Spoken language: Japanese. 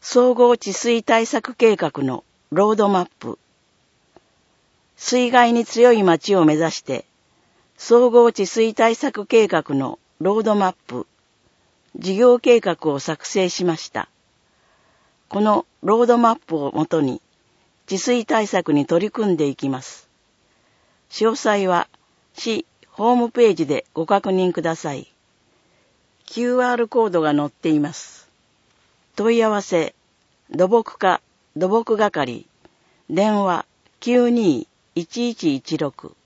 総合治水対策計画のロードマップ。水害に強い町を目指して、総合治水対策計画のロードマップ、事業計画を作成しました。このロードマップをもとに、治水対策に取り組んでいきます。詳細は市ホームページでご確認ください。QR コードが載っています。問い合わせ、土木課、土木係、電話92-1116